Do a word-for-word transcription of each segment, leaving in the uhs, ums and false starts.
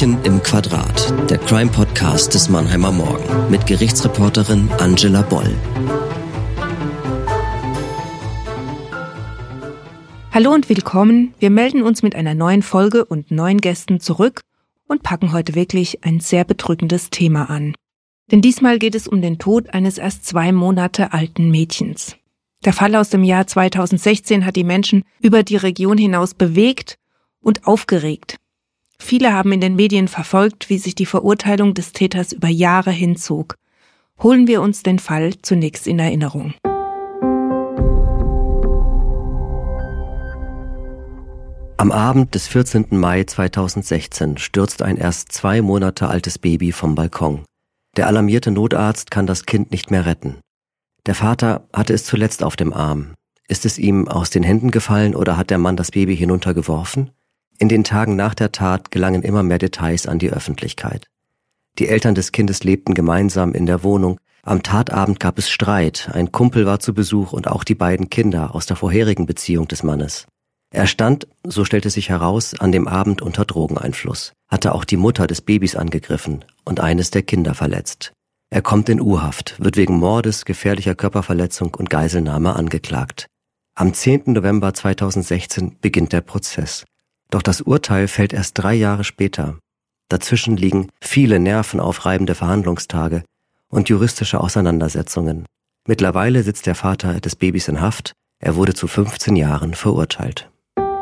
Verbrechen im Quadrat, der Crime-Podcast des Mannheimer Morgen mit Gerichtsreporterin Angela Boll. Hallo und willkommen. Wir melden uns mit einer neuen Folge und neuen Gästen zurück und packen heute wirklich ein sehr bedrückendes Thema an. Denn diesmal geht es um den Tod eines erst zwei Monate alten Mädchens. Der Fall aus dem Jahr zweitausendsechzehn hat die Menschen über die Region hinaus bewegt und aufgeregt. Viele haben in den Medien verfolgt, wie sich die Verurteilung des Täters über Jahre hinzog. Holen wir uns den Fall zunächst in Erinnerung. Am Abend des vierzehnten Mai zweitausendsechzehn stürzt ein erst zwei Monate altes Baby vom Balkon. Der alarmierte Notarzt kann das Kind nicht mehr retten. Der Vater hatte es zuletzt auf dem Arm. Ist es ihm aus den Händen gefallen oder hat der Mann das Baby hinuntergeworfen? In den Tagen nach der Tat gelangen immer mehr Details an die Öffentlichkeit. Die Eltern des Kindes lebten gemeinsam in der Wohnung. Am Tatabend gab es Streit, ein Kumpel war zu Besuch und auch die beiden Kinder aus der vorherigen Beziehung des Mannes. Er stand, so stellte sich heraus, an dem Abend unter Drogeneinfluss, hatte auch die Mutter des Babys angegriffen und eines der Kinder verletzt. Er kommt in U-Haft, wird wegen Mordes, gefährlicher Körperverletzung und Geiselnahme angeklagt. Am zehnten November zweitausendsechzehn beginnt der Prozess. Doch das Urteil fällt erst drei Jahre später. Dazwischen liegen viele nervenaufreibende Verhandlungstage und juristische Auseinandersetzungen. Mittlerweile sitzt der Vater des Babys in Haft. Er wurde zu fünfzehn Jahren verurteilt.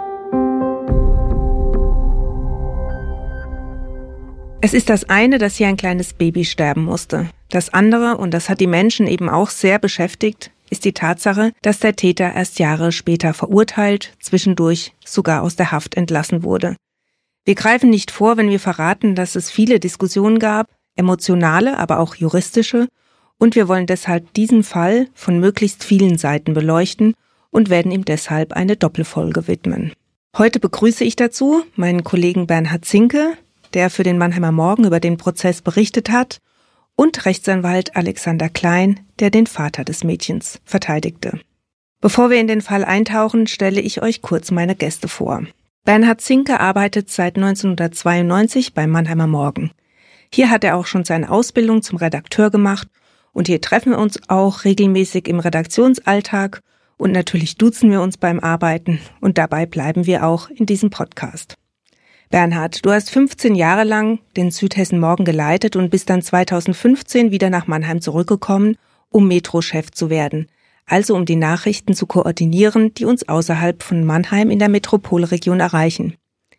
Es ist das eine, dass hier ein kleines Baby sterben musste. Das andere, und das hat die Menschen eben auch sehr beschäftigt, ist die Tatsache, dass der Täter erst Jahre später verurteilt, zwischendurch sogar aus der Haft entlassen wurde. Wir greifen nicht vor, wenn wir verraten, dass es viele Diskussionen gab, emotionale, aber auch juristische, und wir wollen deshalb diesen Fall von möglichst vielen Seiten beleuchten und werden ihm deshalb eine Doppelfolge widmen. Heute begrüße ich dazu meinen Kollegen Bernhard Zinke, der für den Mannheimer Morgen über den Prozess berichtet hat, und Rechtsanwalt Alexander Klein, der den Vater des Mädchens verteidigte. Bevor wir in den Fall eintauchen, stelle ich euch kurz meine Gäste vor. Bernhard Zinke arbeitet seit neunzehnhundertzweiundneunzig beim Mannheimer Morgen. Hier hat er auch schon seine Ausbildung zum Redakteur gemacht und hier treffen wir uns auch regelmäßig im Redaktionsalltag und natürlich duzen wir uns beim Arbeiten und dabei bleiben wir auch in diesem Podcast. Bernhard, du hast fünfzehn Jahre lang den Südhessen Morgen geleitet und bist dann zweitausendfünfzehn wieder nach Mannheim zurückgekommen, um Metro-Chef zu werden, also um die Nachrichten zu koordinieren, die uns außerhalb von Mannheim in der Metropolregion erreichen.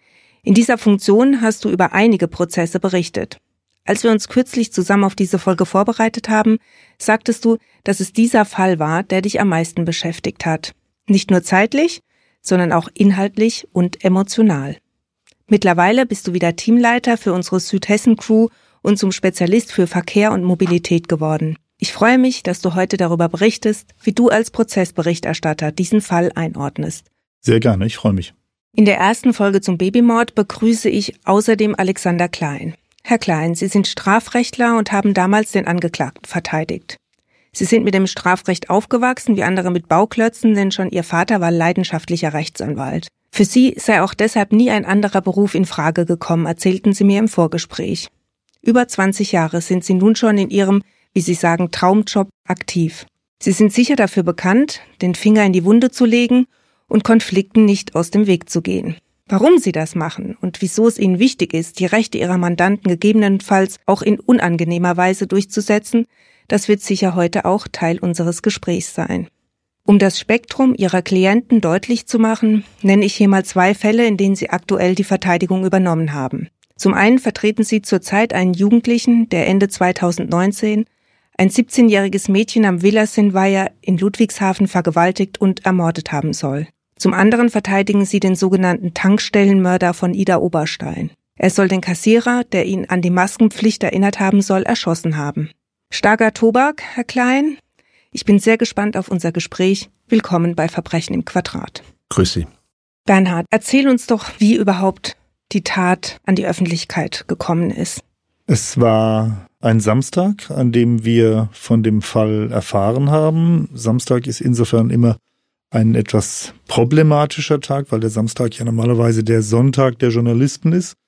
In dieser Funktion hast du über einige Prozesse berichtet. Als wir uns kürzlich zusammen auf diese Folge vorbereitet haben, sagtest du, dass es dieser Fall war, der dich am meisten beschäftigt hat. Nicht nur zeitlich, sondern auch inhaltlich und emotional. Mittlerweile bist du wieder Teamleiter für unsere Südhessen-Crew und zum Spezialist für Verkehr und Mobilität geworden. Ich freue mich, dass du heute darüber berichtest, wie du als Prozessberichterstatter diesen Fall einordnest. Sehr gerne, ich freue mich. In der ersten Folge zum Babymord begrüße ich außerdem Alexander Klein. Herr Klein, Sie sind Strafrechtler und haben damals den Angeklagten verteidigt. Sie sind mit dem Strafrecht aufgewachsen, wie andere mit Bauklötzen, denn schon Ihr Vater war leidenschaftlicher Rechtsanwalt. Für Sie sei auch deshalb nie ein anderer Beruf in Frage gekommen, erzählten Sie mir im Vorgespräch. Über zwanzig Jahre sind Sie nun schon in Ihrem, wie Sie sagen, Traumjob aktiv. Sie sind sicher dafür bekannt, den Finger in die Wunde zu legen und Konflikten nicht aus dem Weg zu gehen. Warum Sie das machen und wieso es Ihnen wichtig ist, die Rechte Ihrer Mandanten gegebenenfalls auch in unangenehmer Weise durchzusetzen, das wird sicher heute auch Teil unseres Gesprächs sein. Um das Spektrum Ihrer Klienten deutlich zu machen, nenne ich hier mal zwei Fälle, in denen Sie aktuell die Verteidigung übernommen haben. Zum einen vertreten Sie zurzeit einen Jugendlichen, der Ende zweitausendneunzehn ein siebzehnjähriges Mädchen am Villersinn-Weiher in Ludwigshafen vergewaltigt und ermordet haben soll. Zum anderen verteidigen Sie den sogenannten Tankstellenmörder von Ida Oberstein. Er soll den Kassierer, der ihn an die Maskenpflicht erinnert haben soll, erschossen haben. Starker Tobak, Herr Klein? Ich bin sehr gespannt auf unser Gespräch. Willkommen bei Verbrechen im Quadrat. Grüß Sie. Bernhard, erzähl uns doch, wie überhaupt die Tat an die Öffentlichkeit gekommen ist. Es war ein Samstag, an dem wir von dem Fall erfahren haben. Samstag ist insofern immer ein etwas problematischer Tag, weil der Samstag ja normalerweise der Sonntag der Journalisten ist.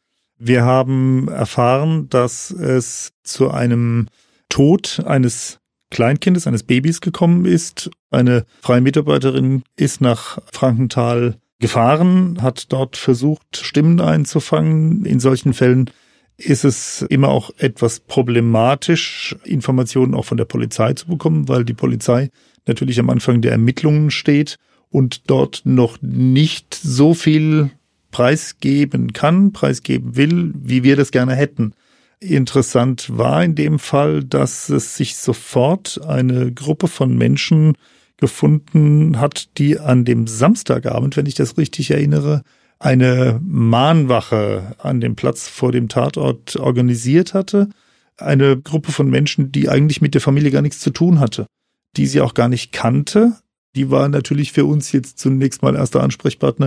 Wir haben erfahren, dass es zu einem Tod eines Kleinkindes, eines Babys gekommen ist. Eine freie Mitarbeiterin ist nach Frankenthal gefahren, hat dort versucht, Stimmen einzufangen. In solchen Fällen ist es immer auch etwas problematisch, Informationen auch von der Polizei zu bekommen, weil die Polizei natürlich am Anfang der Ermittlungen steht und dort noch nicht so viel preisgeben kann, preisgeben will, wie wir das gerne hätten. Interessant war in dem Fall, dass es sich sofort eine Gruppe von Menschen gefunden hat, die an dem Samstagabend, wenn ich das richtig erinnere, eine Mahnwache an dem Platz vor dem Tatort organisiert hatte. Eine Gruppe von Menschen, die eigentlich mit der Familie gar nichts zu tun hatte, die sie auch gar nicht kannte. Die war natürlich für uns jetzt zunächst mal erster Ansprechpartner,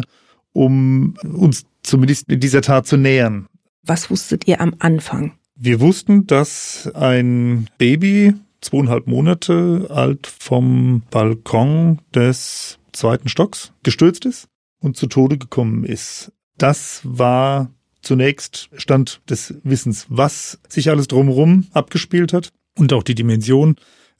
um uns zumindest in dieser Tat zu nähern. Was wusstet ihr am Anfang? Wir wussten, dass ein Baby, zweieinhalb Monate alt, vom Balkon des zweiten Stocks gestürzt ist und zu Tode gekommen ist. Das war zunächst Stand des Wissens, was sich alles drumherum abgespielt hat und auch die Dimension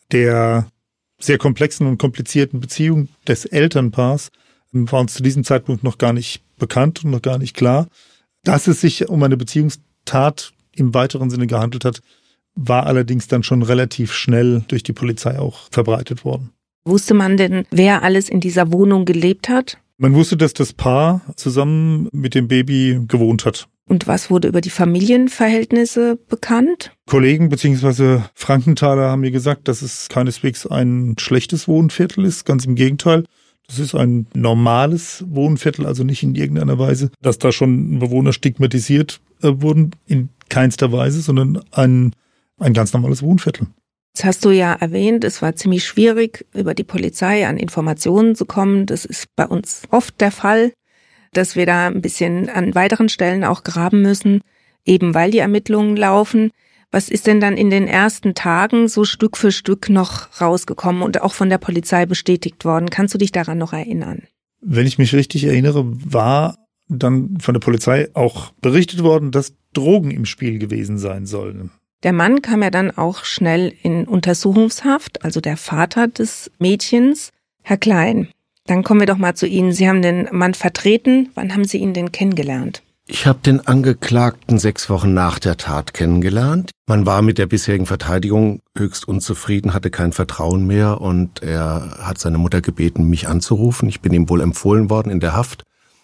der sehr komplexen und komplizierten Beziehung des Elternpaars war uns zu diesem Zeitpunkt noch gar nicht bekannt und noch gar nicht klar. Dass es sich um eine Beziehungstat im weiteren Sinne gehandelt hat, war allerdings dann schon relativ schnell durch die Polizei auch verbreitet worden. Wusste man denn, wer alles in dieser Wohnung gelebt hat? Man wusste, dass das Paar zusammen mit dem Baby gewohnt hat. Und was wurde über die Familienverhältnisse bekannt? Kollegen bzw. Frankenthaler haben mir gesagt, dass es keineswegs ein schlechtes Wohnviertel ist, ganz im Gegenteil. Das ist ein normales Wohnviertel, also nicht in irgendeiner Weise, dass da schon Bewohner stigmatisiert äh, wurden, in keinster Weise, sondern ein, ein ganz normales Wohnviertel. Jetzt hast du ja erwähnt, es war ziemlich schwierig, über die Polizei an Informationen zu kommen. Das ist bei uns oft der Fall, dass wir da ein bisschen an weiteren Stellen auch graben müssen, eben weil die Ermittlungen laufen. Was ist denn dann in den ersten Tagen so Stück für Stück noch rausgekommen und auch von der Polizei bestätigt worden? Kannst du dich daran noch erinnern? Wenn ich mich richtig erinnere, war dann von der Polizei auch berichtet worden, dass Drogen im Spiel gewesen sein sollen. Der Mann kam ja dann auch schnell in Untersuchungshaft, also der Vater des Mädchens, Herr Klein. Dann kommen wir doch mal zu Ihnen. Sie haben den Mann vertreten. Wann haben Sie ihn denn kennengelernt? Ich habe den Angeklagten sechs Wochen nach der Tat kennengelernt. Man war mit der bisherigen Verteidigung höchst unzufrieden, hatte kein Vertrauen mehr und er hat seine Mutter gebeten, mich anzurufen. Ich bin ihm wohl empfohlen worden in der Haft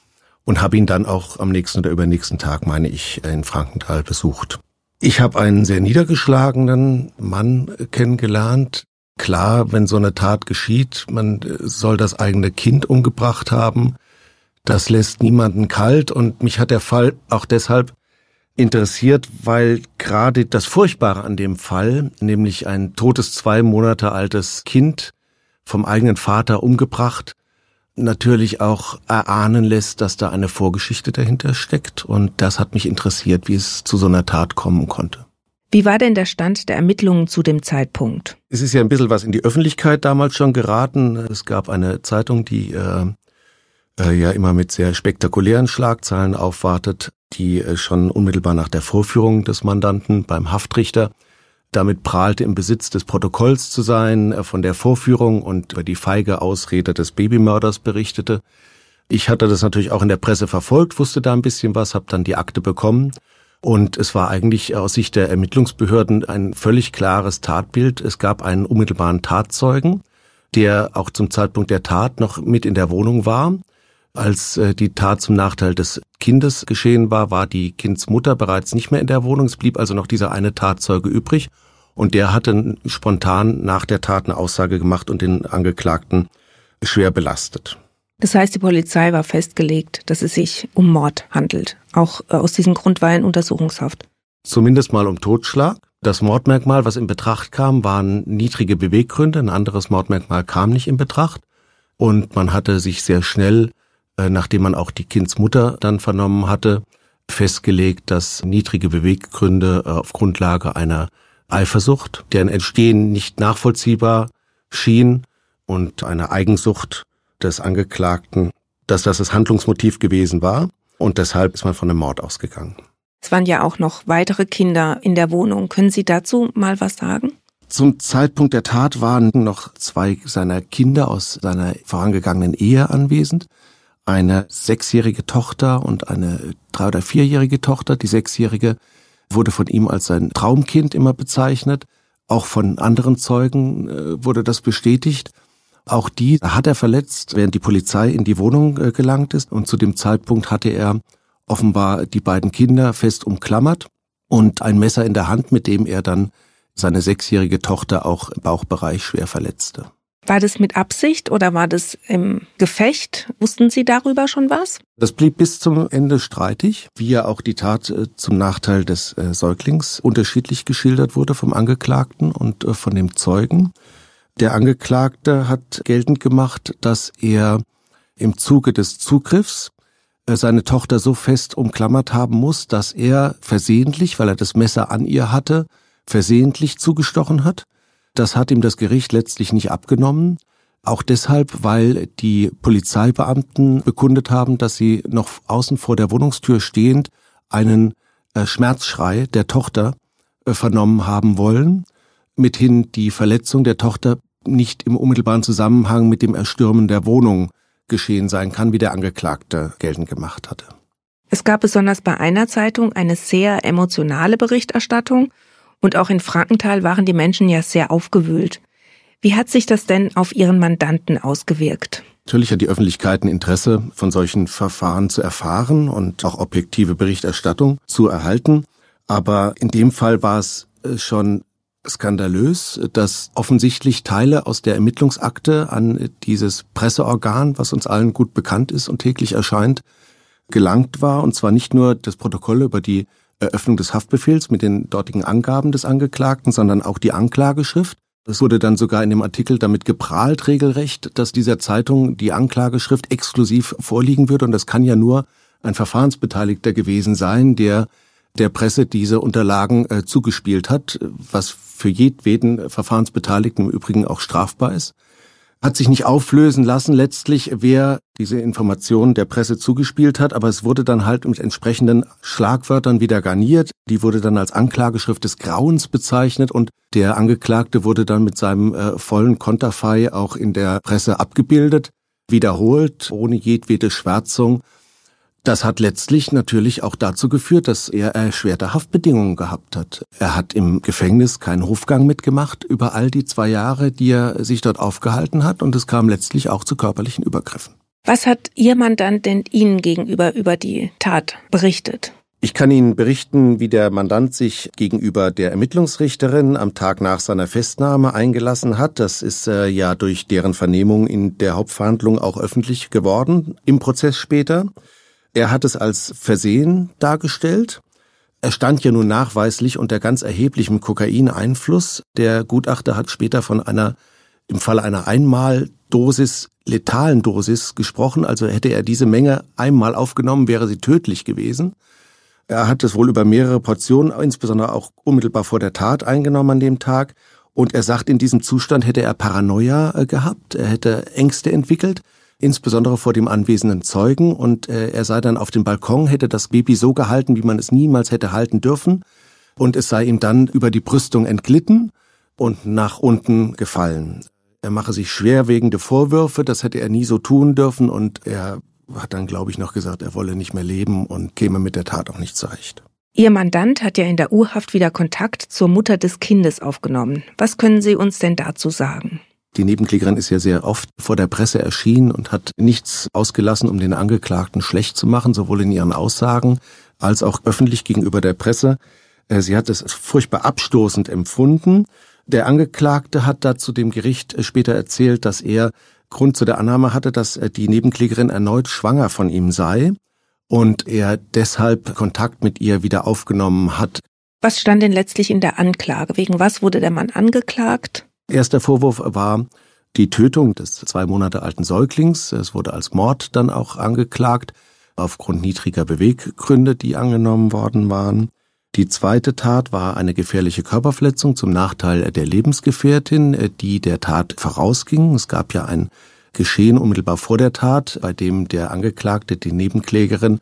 und habe ihn dann auch am nächsten oder übernächsten Tag, meine ich, in Frankenthal besucht. Ich habe einen sehr niedergeschlagenen Mann kennengelernt. Klar, wenn so eine Tat geschieht, man soll das eigene Kind umgebracht haben. Das lässt niemanden kalt und mich hat der Fall auch deshalb interessiert, weil gerade das Furchtbare an dem Fall, nämlich ein totes, zwei Monate altes Kind vom eigenen Vater umgebracht, natürlich auch erahnen lässt, dass da eine Vorgeschichte dahinter steckt und das hat mich interessiert, wie es zu so einer Tat kommen konnte. Wie war denn der Stand der Ermittlungen zu dem Zeitpunkt? Es ist ja ein bisschen was in die Öffentlichkeit damals schon geraten. Es gab eine Zeitung, die äh, äh, ja immer mit sehr spektakulären Schlagzeilen aufwartet, die äh, schon unmittelbar nach der Vorführung des Mandanten beim Haftrichter damit prahlte, im Besitz des Protokolls zu sein, äh, von der Vorführung und über die feige Ausrede des Babymörders berichtete. Ich hatte das natürlich auch in der Presse verfolgt, wusste da ein bisschen was, habe dann die Akte bekommen. Und es war eigentlich aus Sicht der Ermittlungsbehörden ein völlig klares Tatbild. Es gab einen unmittelbaren Tatzeugen, der auch zum Zeitpunkt der Tat noch mit in der Wohnung war. Als die Tat zum Nachteil des Kindes geschehen war, war die Kindsmutter bereits nicht mehr in der Wohnung. Es blieb also noch dieser eine Tatzeuge übrig. Und der hatte spontan nach der Tat eine Aussage gemacht und den Angeklagten schwer belastet. Das heißt, die Polizei war festgelegt, dass es sich um Mord handelt. Auch aus diesem Grund war er in Untersuchungshaft. Zumindest mal um Totschlag. Das Mordmerkmal, was in Betracht kam, waren niedrige Beweggründe. Ein anderes Mordmerkmal kam nicht in Betracht. Und man hatte sich sehr schnell, nachdem man auch die Kindsmutter dann vernommen hatte, festgelegt, dass niedrige Beweggründe auf Grundlage einer Eifersucht, deren Entstehen nicht nachvollziehbar schien, und einer Eigensucht des Angeklagten, dass das das Handlungsmotiv gewesen war und deshalb ist man von einem Mord ausgegangen. Es waren ja auch noch weitere Kinder in der Wohnung. Können Sie dazu mal was sagen? Zum Zeitpunkt der Tat waren noch zwei seiner Kinder aus seiner vorangegangenen Ehe anwesend. Eine sechsjährige Tochter und eine drei- oder vierjährige Tochter. Die sechsjährige wurde von ihm als sein Traumkind immer bezeichnet. Auch von anderen Zeugen äh, wurde das bestätigt. Auch die hat er verletzt, während die Polizei in die Wohnung äh, gelangt ist. Und zu dem Zeitpunkt hatte er offenbar die beiden Kinder fest umklammert und ein Messer in der Hand, mit dem er dann seine sechsjährige Tochter auch im Bauchbereich schwer verletzte. War das mit Absicht oder war das im Gefecht? Wussten Sie darüber schon was? Das blieb bis zum Ende streitig, wie ja auch die Tat äh, zum Nachteil des äh, Säuglings unterschiedlich geschildert wurde vom Angeklagten und äh, von dem Zeugen. Der Angeklagte hat geltend gemacht, dass er im Zuge des Zugriffs äh, seine Tochter so fest umklammert haben muss, dass er versehentlich, weil er das Messer an ihr hatte, versehentlich zugestochen hat. Das hat ihm das Gericht letztlich nicht abgenommen. Auch deshalb, weil die Polizeibeamten bekundet haben, dass sie noch außen vor der Wohnungstür stehend einen äh, Schmerzschrei der Tochter äh, vernommen haben wollen, mithin die Verletzung der Tochter nicht im unmittelbaren Zusammenhang mit dem Erstürmen der Wohnung geschehen sein kann, wie der Angeklagte geltend gemacht hatte. Es gab besonders bei einer Zeitung eine sehr emotionale Berichterstattung. Und auch in Frankenthal waren die Menschen ja sehr aufgewühlt. Wie hat sich das denn auf Ihren Mandanten ausgewirkt? Natürlich hat die Öffentlichkeit ein Interesse, von solchen Verfahren zu erfahren und auch objektive Berichterstattung zu erhalten. Aber in dem Fall war es schon skandalös, dass offensichtlich Teile aus der Ermittlungsakte an dieses Presseorgan, was uns allen gut bekannt ist und täglich erscheint, gelangt war. Und zwar nicht nur das Protokoll über die Eröffnung des Haftbefehls mit den dortigen Angaben des Angeklagten, sondern auch die Anklageschrift. Es wurde dann sogar in dem Artikel damit geprahlt, regelrecht, dass dieser Zeitung die Anklageschrift exklusiv vorliegen würde. Und das kann ja nur ein Verfahrensbeteiligter gewesen sein, der der Presse diese Unterlagen äh, zugespielt hat, was für jedweden Verfahrensbeteiligten im Übrigen auch strafbar ist. Hat sich nicht auflösen lassen letztlich, wer diese Informationen der Presse zugespielt hat, aber es wurde dann halt mit entsprechenden Schlagwörtern wieder garniert. Die wurde dann als Anklageschrift des Grauens bezeichnet und der Angeklagte wurde dann mit seinem äh, vollen Konterfei auch in der Presse abgebildet, wiederholt, ohne jedwede Schwärzung. Das hat letztlich natürlich auch dazu geführt, dass er erschwerte Haftbedingungen gehabt hat. Er hat im Gefängnis keinen Hofgang mitgemacht über all die zwei Jahre, die er sich dort aufgehalten hat, und es kam letztlich auch zu körperlichen Übergriffen. Was hat Ihr Mandant denn Ihnen gegenüber über die Tat berichtet? Ich kann Ihnen berichten, wie der Mandant sich gegenüber der Ermittlungsrichterin am Tag nach seiner Festnahme eingelassen hat. Das ist äh, ja durch deren Vernehmung in der Hauptverhandlung auch öffentlich geworden, im Prozess später. Er hat es als Versehen dargestellt. Er stand ja nun nachweislich unter ganz erheblichem Kokaineinfluss. Der Gutachter hat später von einer, im Falle einer Einmaldosis, letalen Dosis gesprochen. Also hätte er diese Menge einmal aufgenommen, wäre sie tödlich gewesen. Er hat es wohl über mehrere Portionen, insbesondere auch unmittelbar vor der Tat, eingenommen an dem Tag. Und er sagt, in diesem Zustand hätte er Paranoia gehabt. Er hätte Ängste entwickelt, insbesondere vor dem anwesenden Zeugen, und äh, er sei dann auf dem Balkon, hätte das Baby so gehalten, wie man es niemals hätte halten dürfen, und es sei ihm dann über die Brüstung entglitten und nach unten gefallen. Er mache sich schwerwiegende Vorwürfe, das hätte er nie so tun dürfen, und er hat dann, glaube ich, noch gesagt, er wolle nicht mehr leben und käme mit der Tat auch nicht zurecht. Ihr Mandant hat ja in der U-Haft wieder Kontakt zur Mutter des Kindes aufgenommen. Was können Sie uns denn dazu sagen? Die Nebenklägerin ist ja sehr oft vor der Presse erschienen und hat nichts ausgelassen, um den Angeklagten schlecht zu machen, sowohl in ihren Aussagen als auch öffentlich gegenüber der Presse. Sie hat es furchtbar abstoßend empfunden. Der Angeklagte hat dazu dem Gericht später erzählt, dass er Grund zu der Annahme hatte, dass die Nebenklägerin erneut schwanger von ihm sei und er deshalb Kontakt mit ihr wieder aufgenommen hat. Was stand denn letztlich in der Anklage? Wegen was wurde der Mann angeklagt? Erster Vorwurf war die Tötung des zwei Monate alten Säuglings. Es wurde als Mord dann auch angeklagt, aufgrund niedriger Beweggründe, die angenommen worden waren. Die zweite Tat war eine gefährliche Körperverletzung zum Nachteil der Lebensgefährtin, die der Tat vorausging. Es gab ja ein Geschehen unmittelbar vor der Tat, bei dem der Angeklagte die Nebenklägerin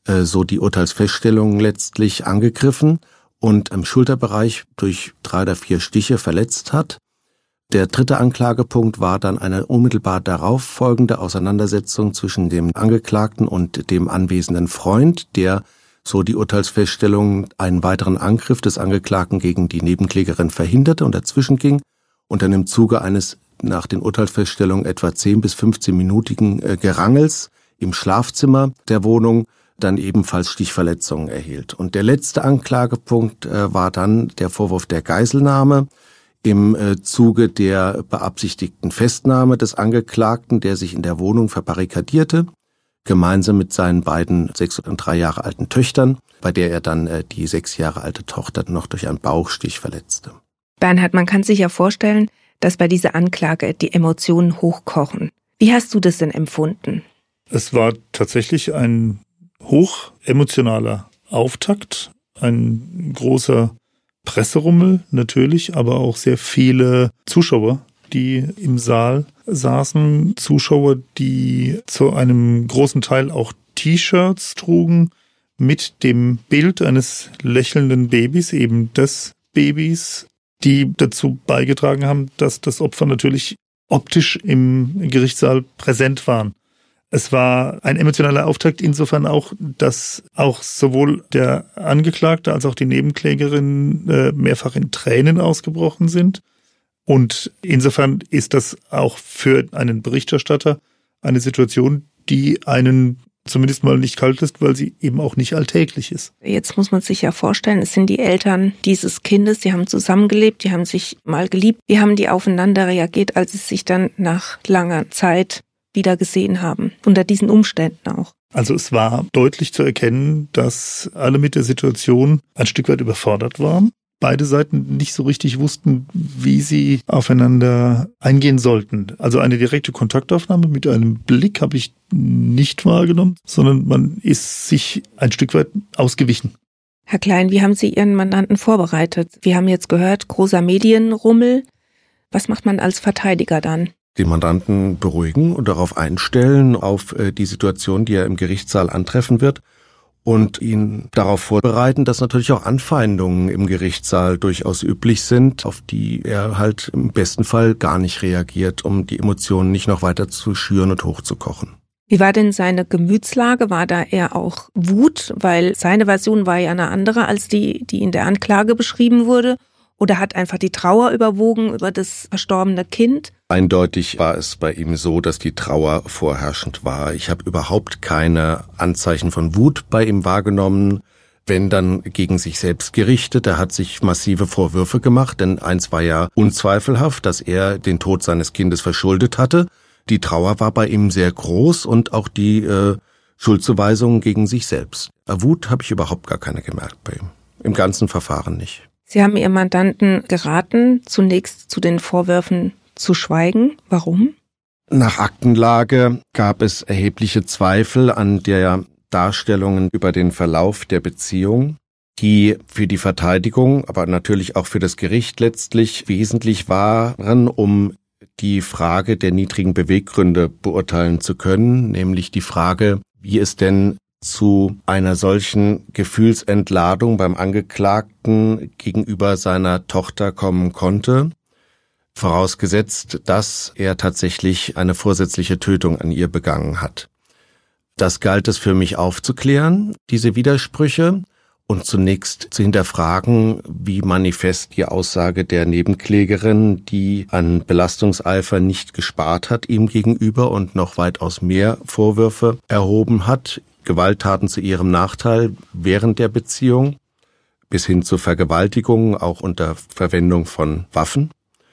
äh, so die Urteilsfeststellung letztlich angegriffen und im Schulterbereich durch drei oder vier Stiche verletzt hat. Der dritte Anklagepunkt war dann eine unmittelbar darauf folgende Auseinandersetzung zwischen dem Angeklagten und dem anwesenden Freund, der, so die Urteilsfeststellung, einen weiteren Angriff des Angeklagten gegen die Nebenklägerin verhinderte und dazwischen ging und dann im Zuge eines nach den Urteilsfeststellungen etwa zehn bis fünfzehn-minütigen Gerangels im Schlafzimmer der Wohnung dann ebenfalls Stichverletzungen erhielt. Und der letzte Anklagepunkt war dann der Vorwurf der Geiselnahme im Zuge der beabsichtigten Festnahme des Angeklagten, der sich in der Wohnung verbarrikadierte, gemeinsam mit seinen beiden sechs und drei Jahre alten Töchtern, bei der er dann die sechs Jahre alte Tochter noch durch einen Bauchstich verletzte. Bernhard, man kann sich ja vorstellen, dass bei dieser Anklage die Emotionen hochkochen. Wie hast du das denn empfunden? Es war tatsächlich ein hoch emotionaler Auftakt, ein großer Presserummel natürlich, aber auch sehr viele Zuschauer, die im Saal saßen. Zuschauer, die zu einem großen Teil auch T-Shirts trugen mit dem Bild eines lächelnden Babys, eben des Babys, die dazu beigetragen haben, dass das Opfer natürlich optisch im Gerichtssaal präsent waren. Es war ein emotionaler Auftakt insofern auch, dass auch sowohl der Angeklagte als auch die Nebenklägerin äh, mehrfach in Tränen ausgebrochen sind. Und insofern ist das auch für einen Berichterstatter eine Situation, die einen zumindest mal nicht kalt lässt, weil sie eben auch nicht alltäglich ist. Jetzt muss man sich ja vorstellen, es sind die Eltern dieses Kindes, die haben zusammengelebt, die haben sich mal geliebt. Wie haben die aufeinander reagiert, als es sich dann nach langer Zeit wieder gesehen haben, unter diesen Umständen auch? Also es war deutlich zu erkennen, dass alle mit der Situation ein Stück weit überfordert waren. Beide Seiten nicht so richtig wussten, wie sie aufeinander eingehen sollten. Also eine direkte Kontaktaufnahme mit einem Blick habe ich nicht wahrgenommen, sondern man ist sich ein Stück weit ausgewichen. Herr Klein, wie haben Sie Ihren Mandanten vorbereitet? Wir haben jetzt gehört, großer Medienrummel. Was macht man als Verteidiger dann? Den Mandanten beruhigen und darauf einstellen, auf die Situation, die er im Gerichtssaal antreffen wird, und ihn darauf vorbereiten, dass natürlich auch Anfeindungen im Gerichtssaal durchaus üblich sind, auf die er halt im besten Fall gar nicht reagiert, um die Emotionen nicht noch weiter zu schüren und hochzukochen. Wie war denn seine Gemütslage? War da eher auch Wut? Weil seine Version war ja eine andere als die, die in der Anklage beschrieben wurde. Oder hat einfach die Trauer überwogen über das verstorbene Kind? Eindeutig war es bei ihm so, dass die Trauer vorherrschend war. Ich habe überhaupt keine Anzeichen von Wut bei ihm wahrgenommen, wenn dann gegen sich selbst gerichtet. Er hat sich massive Vorwürfe gemacht, denn eins war ja unzweifelhaft, dass er den Tod seines Kindes verschuldet hatte. Die Trauer war bei ihm sehr groß und auch die äh, Schuldzuweisungen gegen sich selbst. Wut habe ich überhaupt gar keine gemerkt bei ihm. Im ganzen Verfahren nicht. Sie haben Ihrem Mandanten geraten, zunächst zu den Vorwürfen zu schweigen. Warum? Nach Aktenlage gab es erhebliche Zweifel an der Darstellungen über den Verlauf der Beziehung, die für die Verteidigung, aber natürlich auch für das Gericht letztlich wesentlich waren, um die Frage der niedrigen Beweggründe beurteilen zu können, nämlich die Frage, wie es denn zu einer solchen Gefühlsentladung beim Angeklagten gegenüber seiner Tochter kommen konnte, vorausgesetzt, dass er tatsächlich eine vorsätzliche Tötung an ihr begangen hat. Das galt es für mich aufzuklären, diese Widersprüche, und zunächst zu hinterfragen, wie manifest die Aussage der Nebenklägerin, die an Belastungseifer nicht gespart hat ihm gegenüber und noch weitaus mehr Vorwürfe erhoben hat, Gewalttaten zu ihrem Nachteil während der Beziehung, bis hin zu Vergewaltigungen, auch unter Verwendung von Waffen,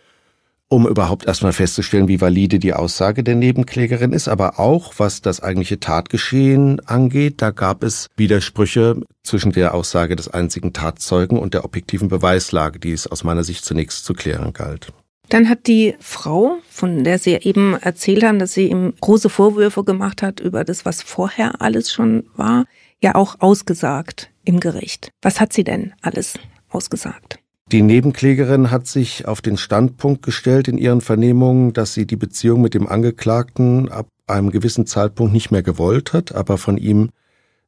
um überhaupt erstmal festzustellen, wie valide die Aussage der Nebenklägerin ist, aber auch, was das eigentliche Tatgeschehen angeht, da gab es Widersprüche zwischen der Aussage des einzigen Tatzeugen und der objektiven Beweislage, die es aus meiner Sicht zunächst zu klären galt. Dann hat die Frau, von der Sie eben erzählt haben, dass sie ihm große Vorwürfe gemacht hat über das, was vorher alles schon war, ja auch ausgesagt im Gericht. Was hat sie denn alles ausgesagt? Die Nebenklägerin hat sich auf den Standpunkt gestellt in ihren Vernehmungen, dass sie die Beziehung mit dem Angeklagten ab einem gewissen Zeitpunkt nicht mehr gewollt hat, aber von ihm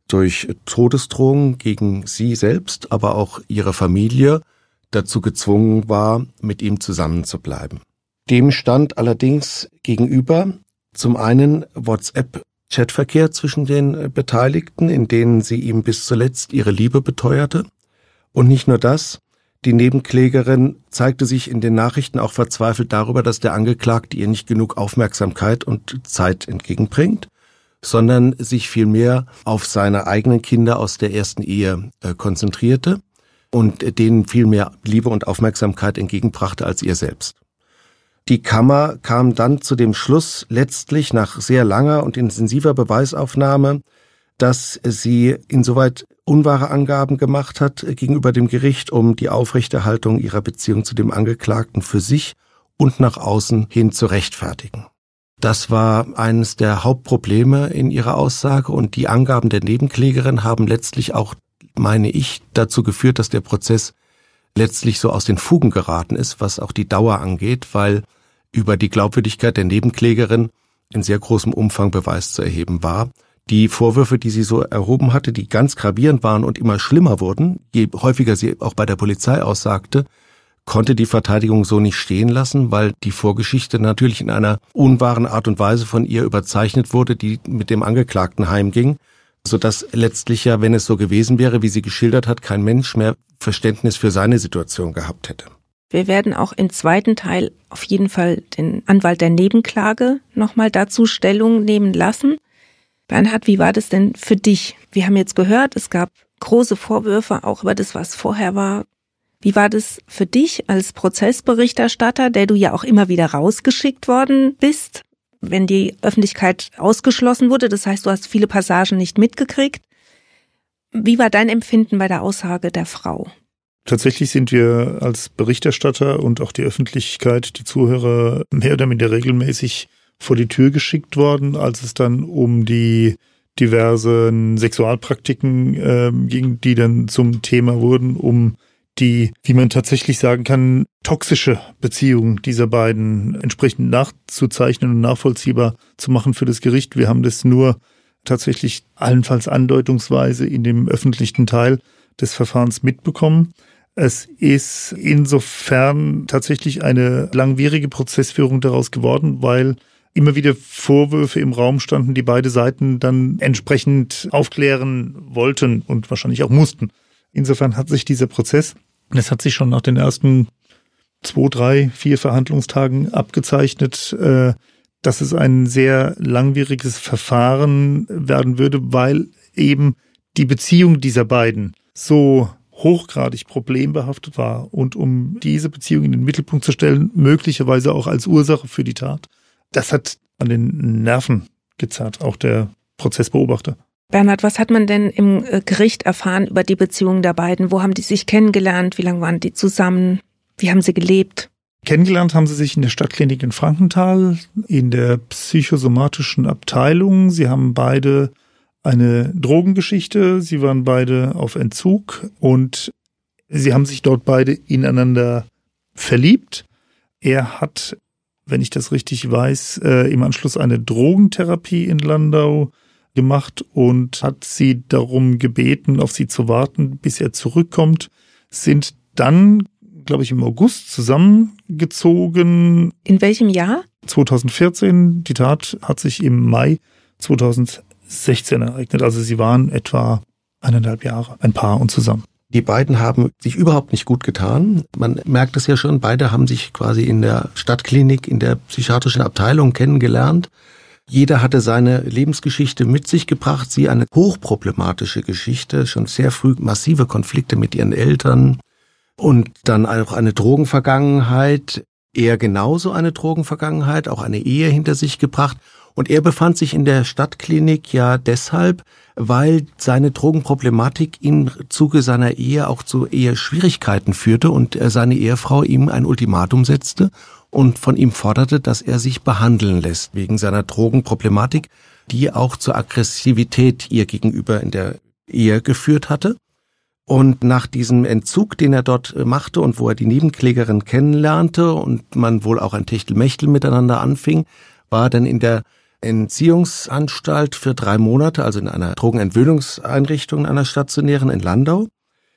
durch Todesdrohungen gegen sie selbst, aber auch ihre Familie dazu gezwungen war, mit ihm zusammenzubleiben. Dem stand allerdings gegenüber zum einen WhatsApp-Chatverkehr zwischen den Beteiligten, in denen sie ihm bis zuletzt ihre Liebe beteuerte. Und nicht nur das, die Nebenklägerin zeigte sich in den Nachrichten auch verzweifelt darüber, dass der Angeklagte ihr nicht genug Aufmerksamkeit und Zeit entgegenbringt, sondern sich vielmehr auf seine eigenen Kinder aus der ersten Ehe äh, konzentrierte und denen viel mehr Liebe und Aufmerksamkeit entgegenbrachte als ihr selbst. Die Kammer kam dann zu dem Schluss, letztlich nach sehr langer und intensiver Beweisaufnahme, dass sie insoweit unwahre Angaben gemacht hat gegenüber dem Gericht, um die Aufrechterhaltung ihrer Beziehung zu dem Angeklagten für sich und nach außen hin zu rechtfertigen. Das war eines der Hauptprobleme in ihrer Aussage, und die Angaben der Nebenklägerin haben letztlich auch, meine ich, dazu geführt, dass der Prozess letztlich so aus den Fugen geraten ist, was auch die Dauer angeht, weil über die Glaubwürdigkeit der Nebenklägerin in sehr großem Umfang Beweis zu erheben war. Die Vorwürfe, die sie so erhoben hatte, die ganz gravierend waren und immer schlimmer wurden, je häufiger sie auch bei der Polizei aussagte, konnte die Verteidigung so nicht stehen lassen, weil die Vorgeschichte natürlich in einer unwahren Art und Weise von ihr überzeichnet wurde, die mit dem Angeklagten heimging, sodass letztlich ja, wenn es so gewesen wäre, wie sie geschildert hat, kein Mensch mehr Verständnis für seine Situation gehabt hätte. Wir werden auch im zweiten Teil auf jeden Fall den Anwalt der Nebenklage nochmal dazu Stellung nehmen lassen. Bernhard, wie war das denn für dich? Wir haben jetzt gehört, es gab große Vorwürfe auch über das, was vorher war. Wie war das für dich als Prozessberichterstatter, der du ja auch immer wieder rausgeschickt worden bist, wenn die Öffentlichkeit ausgeschlossen wurde? Das heißt, du hast viele Passagen nicht mitgekriegt. Wie war dein Empfinden bei der Aussage der Frau? Tatsächlich sind wir als Berichterstatter und auch die Öffentlichkeit, die Zuhörer, mehr oder minder regelmäßig vor die Tür geschickt worden, als es dann um die diversen Sexualpraktiken äh, ging, die dann zum Thema wurden, um die, wie man tatsächlich sagen kann, toxische Beziehung dieser beiden entsprechend nachzuzeichnen und nachvollziehbar zu machen für das Gericht. Wir haben das nur tatsächlich allenfalls andeutungsweise in dem öffentlichen Teil des Verfahrens mitbekommen. Es ist insofern tatsächlich eine langwierige Prozessführung daraus geworden, weil immer wieder Vorwürfe im Raum standen, die beide Seiten dann entsprechend aufklären wollten und wahrscheinlich auch mussten. Insofern hat sich dieser Prozess, das hat sich schon nach den ersten zwei, drei, vier Verhandlungstagen abgezeichnet, dass es ein sehr langwieriges Verfahren werden würde, weil eben die Beziehung dieser beiden so hochgradig problembehaftet war. Und um diese Beziehung in den Mittelpunkt zu stellen, möglicherweise auch als Ursache für die Tat, das hat an den Nerven gezerrt, auch der Prozessbeobachter. Bernhard, was hat man denn im Gericht erfahren über die Beziehung der beiden? Wo haben die sich kennengelernt? Wie lange waren die zusammen? Wie haben sie gelebt? Kennengelernt haben sie sich in der Stadtklinik in Frankenthal, in der psychosomatischen Abteilung. Sie haben beide eine Drogengeschichte, sie waren beide auf Entzug und sie haben sich dort beide ineinander verliebt. Er hat, wenn ich das richtig weiß, im Anschluss eine Drogentherapie in Landau gemacht und hat sie darum gebeten, auf sie zu warten, bis er zurückkommt, sind dann, glaube ich, im August zusammengezogen. In welchem Jahr? zwanzig vierzehn. Die Tat hat sich im Mai zwanzig sechzehn ereignet. Also sie waren etwa eineinhalb Jahre ein Paar und zusammen. Die beiden haben sich überhaupt nicht gut getan. Man merkt es ja schon, beide haben sich quasi in der Stadtklinik, in der psychiatrischen Abteilung kennengelernt. Jeder hatte seine Lebensgeschichte mit sich gebracht, sie eine hochproblematische Geschichte, schon sehr früh massive Konflikte mit ihren Eltern und dann auch eine Drogenvergangenheit, er genauso eine Drogenvergangenheit, auch eine Ehe hinter sich gebracht. Und er befand sich in der Stadtklinik ja deshalb, weil seine Drogenproblematik im Zuge seiner Ehe auch zu Eheschwierigkeiten führte und seine Ehefrau ihm ein Ultimatum setzte und von ihm forderte, dass er sich behandeln lässt wegen seiner Drogenproblematik, die auch zur Aggressivität ihr gegenüber in der Ehe geführt hatte. Und nach diesem Entzug, den er dort machte und wo er die Nebenklägerin kennenlernte und man wohl auch ein Techtelmechtel miteinander anfing, war dann in der Entziehungsanstalt für drei Monate, also in einer Drogenentwöhnungseinrichtung, in einer stationären in Landau,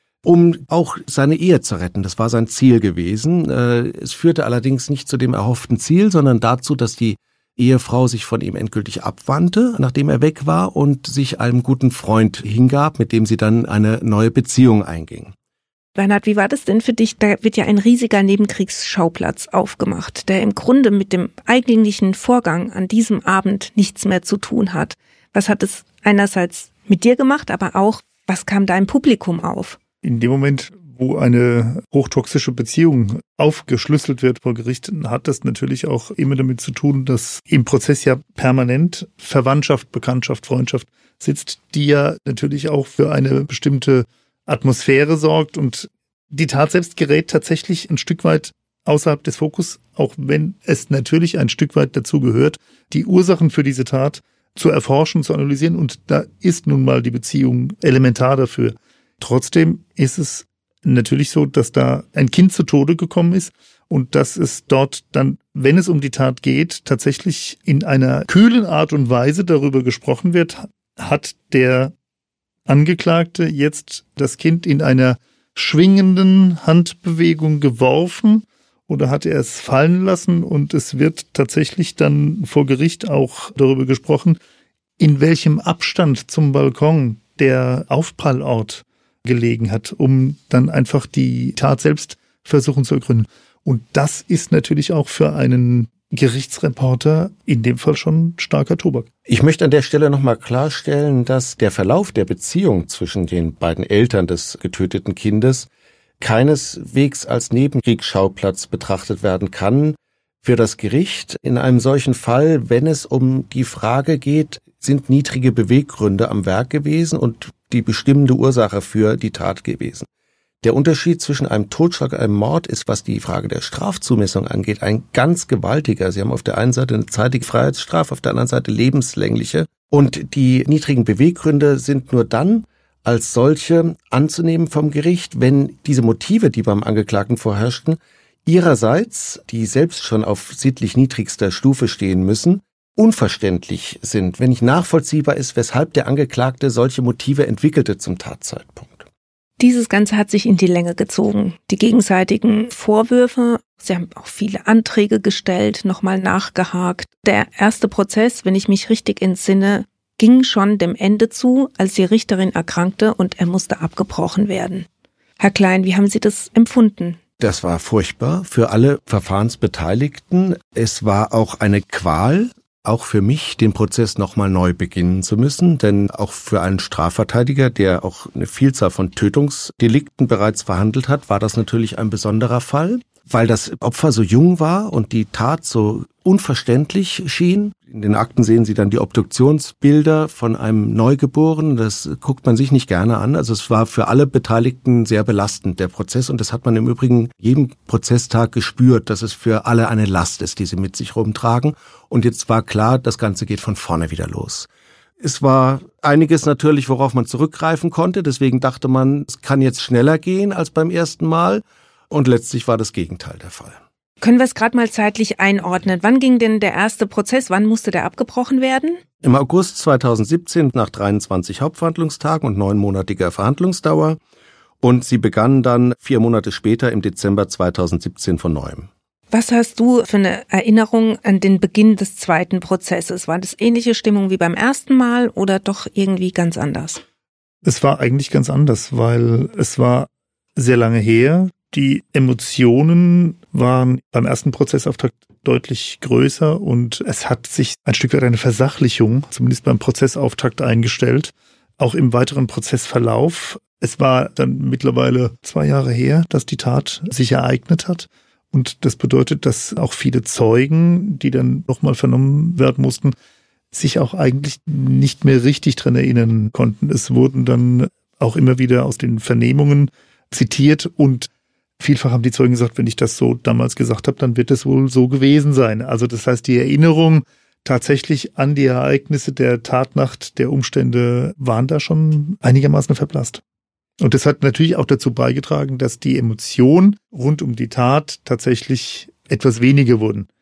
um auch seine Ehe zu retten. Das war sein Ziel gewesen. Es führte allerdings nicht zu dem erhofften Ziel, sondern dazu, dass die Ehefrau sich von ihm endgültig abwandte, nachdem er weg war, und sich einem guten Freund hingab, mit dem sie dann eine neue Beziehung einging. Bernhard, wie war das denn für dich? Da wird ja ein riesiger Nebenkriegsschauplatz aufgemacht, der im Grunde mit dem eigentlichen Vorgang an diesem Abend nichts mehr zu tun hat. Was hat es einerseits mit dir gemacht, aber auch, was kam da im Publikum auf? In dem Moment, wo eine hochtoxische Beziehung aufgeschlüsselt wird vor Gericht, hat das natürlich auch immer damit zu tun, dass im Prozess ja permanent Verwandtschaft, Bekanntschaft, Freundschaft sitzt, die ja natürlich auch für eine bestimmte Atmosphäre sorgt, und die Tat selbst gerät tatsächlich ein Stück weit außerhalb des Fokus, auch wenn es natürlich ein Stück weit dazu gehört, die Ursachen für diese Tat zu erforschen, zu analysieren, und da ist nun mal die Beziehung elementar dafür. Trotzdem ist es natürlich so, dass da ein Kind zu Tode gekommen ist und dass es dort dann, wenn es um die Tat geht, tatsächlich in einer kühlen Art und Weise darüber gesprochen wird, hat der Angeklagte jetzt das Kind in einer schwingenden Handbewegung geworfen oder hat er es fallen lassen, und es wird tatsächlich dann vor Gericht auch darüber gesprochen, in welchem Abstand zum Balkon der Aufprallort gelegen hat, um dann einfach die Tat selbst versuchen zu ergründen. Und das ist natürlich auch für einen Gerichtsreporter in dem Fall schon starker Tobak. Ich möchte an der Stelle nochmal klarstellen, dass der Verlauf der Beziehung zwischen den beiden Eltern des getöteten Kindes keineswegs als Nebenkriegsschauplatz betrachtet werden kann für das Gericht. In einem solchen Fall, wenn es um die Frage geht, sind niedrige Beweggründe am Werk gewesen und die bestimmende Ursache für die Tat gewesen. Der Unterschied zwischen einem Totschlag und einem Mord ist, was die Frage der Strafzumessung angeht, ein ganz gewaltiger. Sie haben auf der einen Seite eine zeitige Freiheitsstrafe, auf der anderen Seite lebenslängliche. Und die niedrigen Beweggründe sind nur dann als solche anzunehmen vom Gericht, wenn diese Motive, die beim Angeklagten vorherrschten, ihrerseits, die selbst schon auf sittlich niedrigster Stufe stehen müssen, unverständlich sind, wenn nicht nachvollziehbar ist, weshalb der Angeklagte solche Motive entwickelte zum Tatzeitpunkt. Dieses Ganze hat sich in die Länge gezogen. Die gegenseitigen Vorwürfe, sie haben auch viele Anträge gestellt, nochmal nachgehakt. Der erste Prozess, wenn ich mich richtig entsinne, ging schon dem Ende zu, als die Richterin erkrankte und er musste abgebrochen werden. Herr Klein, wie haben Sie das empfunden? Das war furchtbar für alle Verfahrensbeteiligten. Es war auch eine Qual, auch für mich, den Prozess nochmal neu beginnen zu müssen, denn auch für einen Strafverteidiger, der auch eine Vielzahl von Tötungsdelikten bereits verhandelt hat, war das natürlich ein besonderer Fall, weil das Opfer so jung war und die Tat so unverständlich schien. In den Akten sehen Sie dann die Obduktionsbilder von einem Neugeborenen. Das guckt man sich nicht gerne an. Also es war für alle Beteiligten sehr belastend, der Prozess. Und das hat man im Übrigen jeden Prozesstag gespürt, dass es für alle eine Last ist, die sie mit sich rumtragen. Und jetzt war klar, das Ganze geht von vorne wieder los. Es war einiges natürlich, worauf man zurückgreifen konnte. Deswegen dachte man, es kann jetzt schneller gehen als beim ersten Mal. Und letztlich war das Gegenteil der Fall. Können wir es gerade mal zeitlich einordnen? Wann ging denn der erste Prozess? Wann musste der abgebrochen werden? Im August zweitausendsiebzehn nach dreiundzwanzig Hauptverhandlungstagen und neunmonatiger Verhandlungsdauer. Und sie begannen dann vier Monate später im Dezember zweitausendsiebzehn von neuem. Was hast du für eine Erinnerung an den Beginn des zweiten Prozesses? War das ähnliche Stimmung wie beim ersten Mal oder doch irgendwie ganz anders? Es war eigentlich ganz anders, weil es war sehr lange her. Die Emotionen waren beim ersten Prozessauftakt deutlich größer und es hat sich ein Stück weit eine Versachlichung, zumindest beim Prozessauftakt, eingestellt. Auch im weiteren Prozessverlauf. Es war dann mittlerweile zwei Jahre her, dass die Tat sich ereignet hat. Und das bedeutet, dass auch viele Zeugen, die dann nochmal vernommen werden mussten, sich auch eigentlich nicht mehr richtig dran erinnern konnten. Es wurden dann auch immer wieder aus den Vernehmungen zitiert und vielfach haben die Zeugen gesagt, wenn ich das so damals gesagt habe, dann wird es wohl so gewesen sein. Also das heißt, die Erinnerung tatsächlich an die Ereignisse der Tatnacht, der Umstände waren da schon einigermaßen verblasst. Und das hat natürlich auch dazu beigetragen, dass die Emotionen rund um die Tat tatsächlich etwas weniger wurden.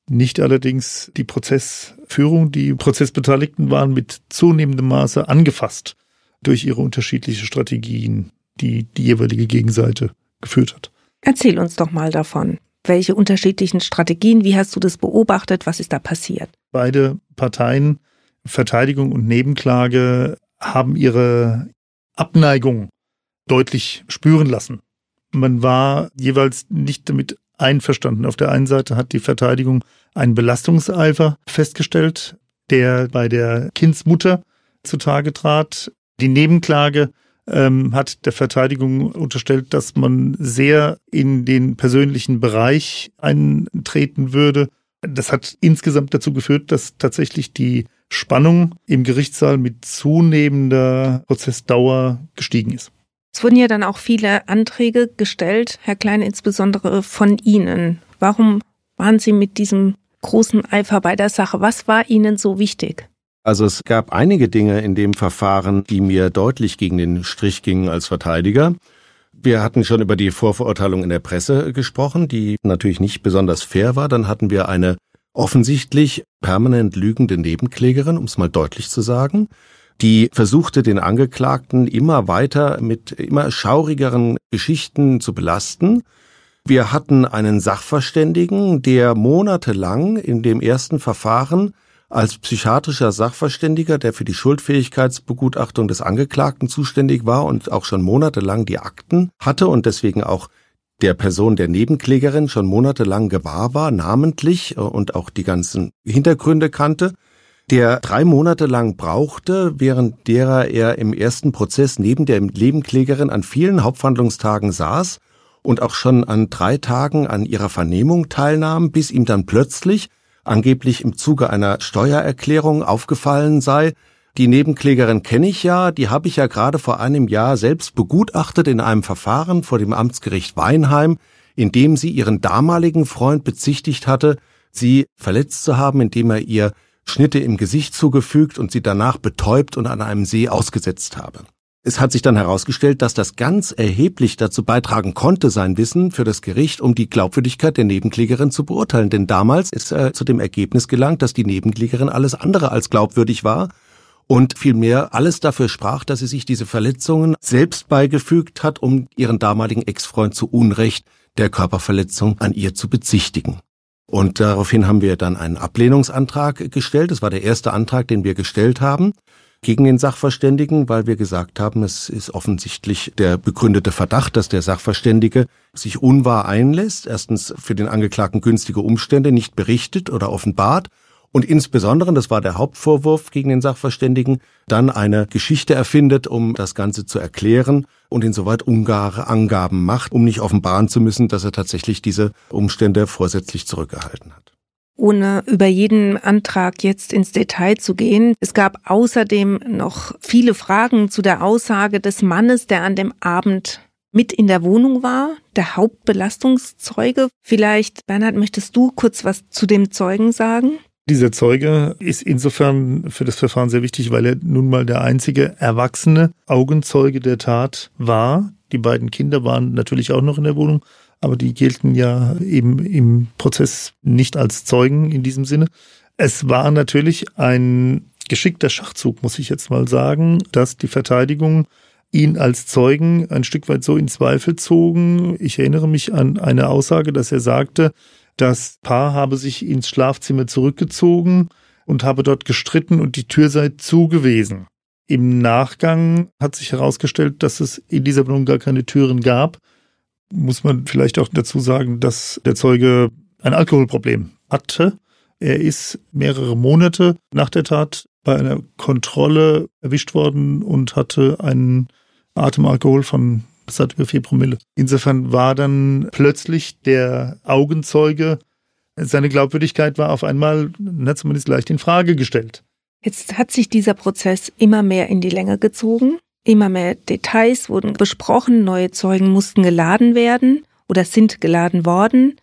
nicht allerdings die Prozessführung. Die Prozessbeteiligten waren mit zunehmendem Maße angefasst durch ihre unterschiedlichen Strategien, die die jeweilige Gegenseite geführt hat. Erzähl uns doch mal davon. Welche unterschiedlichen Strategien, wie hast du das beobachtet, was ist da passiert? Beide Parteien, Verteidigung und Nebenklage, haben ihre Abneigung deutlich spüren lassen. Man war jeweils nicht damit einverstanden. Auf der einen Seite hat die Verteidigung einen Belastungseifer festgestellt, der bei der Kindsmutter zutage trat. Die Nebenklage ähm, hat der Verteidigung unterstellt, dass man sehr in den persönlichen Bereich eintreten würde. Das hat insgesamt dazu geführt, dass tatsächlich die Spannung im Gerichtssaal mit zunehmender Prozessdauer gestiegen ist. Es wurden ja dann auch viele Anträge gestellt, Herr Klein, insbesondere von Ihnen. Warum waren Sie mit diesem großen Eifer bei der Sache? Was war Ihnen so wichtig? Also es gab einige Dinge in dem Verfahren, die mir deutlich gegen den Strich gingen als Verteidiger. Wir hatten schon über die Vorverurteilung in der Presse gesprochen, die natürlich nicht besonders fair war. Dann hatten wir eine offensichtlich permanent lügende Nebenklägerin, um es mal deutlich zu sagen, die versuchte, den Angeklagten immer weiter mit immer schaurigeren Geschichten zu belasten. Wir hatten einen Sachverständigen, der monatelang in dem ersten Verfahren als psychiatrischer Sachverständiger, der für die Schuldfähigkeitsbegutachtung des Angeklagten zuständig war und auch schon monatelang die Akten hatte und deswegen auch der Person der Nebenklägerin schon monatelang gewahr war, namentlich und auch die ganzen Hintergründe kannte, der drei Monate lang brauchte, während derer er im ersten Prozess neben der Nebenklägerin an vielen Hauptverhandlungstagen saß und auch schon an drei Tagen an ihrer Vernehmung teilnahm, bis ihm dann plötzlich, angeblich im Zuge einer Steuererklärung, aufgefallen sei, die Nebenklägerin kenne ich ja, die habe ich ja gerade vor einem Jahr selbst begutachtet in einem Verfahren vor dem Amtsgericht Weinheim, in dem sie ihren damaligen Freund bezichtigt hatte, sie verletzt zu haben, indem er ihr Schnitte im Gesicht zugefügt und sie danach betäubt und an einem See ausgesetzt habe. Es hat sich dann herausgestellt, dass das ganz erheblich dazu beitragen konnte, sein Wissen für das Gericht, um die Glaubwürdigkeit der Nebenklägerin zu beurteilen. Denn damals ist er zu dem Ergebnis gelangt, dass die Nebenklägerin alles andere als glaubwürdig war und vielmehr alles dafür sprach, dass sie sich diese Verletzungen selbst beigefügt hat, um ihren damaligen Ex-Freund zu Unrecht der Körperverletzung an ihr zu bezichtigen. Und daraufhin haben wir dann einen Ablehnungsantrag gestellt. Das war der erste Antrag, den wir gestellt haben gegen den Sachverständigen, weil wir gesagt haben, es ist offensichtlich der begründete Verdacht, dass der Sachverständige sich unwahr einlässt, erstens für den Angeklagten günstige Umstände nicht berichtet oder offenbart und insbesondere, das war der Hauptvorwurf gegen den Sachverständigen, dann eine Geschichte erfindet, um das Ganze zu erklären und insoweit ungare Angaben macht, um nicht offenbaren zu müssen, dass er tatsächlich diese Umstände vorsätzlich zurückgehalten hat. Ohne über jeden Antrag jetzt ins Detail zu gehen, es gab außerdem noch viele Fragen zu der Aussage des Mannes, der an dem Abend mit in der Wohnung war, der Hauptbelastungszeuge. Vielleicht, Bernhard, möchtest du kurz was zu dem Zeugen sagen? Dieser Zeuge ist insofern für das Verfahren sehr wichtig, weil er nun mal der einzige erwachsene Augenzeuge der Tat war. Die beiden Kinder waren natürlich auch noch in der Wohnung, aber die gelten ja eben im Prozess nicht als Zeugen in diesem Sinne. Es war natürlich ein geschickter Schachzug, muss ich jetzt mal sagen, dass die Verteidigung ihn als Zeugen ein Stück weit so in Zweifel zogen. Ich erinnere mich an eine Aussage, dass er sagte, das Paar habe sich ins Schlafzimmer zurückgezogen und habe dort gestritten und die Tür sei zu gewesen. Im Nachgang hat sich herausgestellt, dass es in dieser Wohnung gar keine Türen gab. Muss man vielleicht auch dazu sagen, dass der Zeuge ein Alkoholproblem hatte. Er ist mehrere Monate nach der Tat bei einer Kontrolle erwischt worden und hatte einen Atemalkohol von seit über vier Promille. Insofern war dann plötzlich der Augenzeuge, seine Glaubwürdigkeit war auf einmal, na, zumindest leicht in Frage gestellt. Jetzt hat sich dieser Prozess immer mehr in die Länge gezogen. Immer mehr Details wurden besprochen, neue Zeugen mussten geladen werden oder sind geladen worden.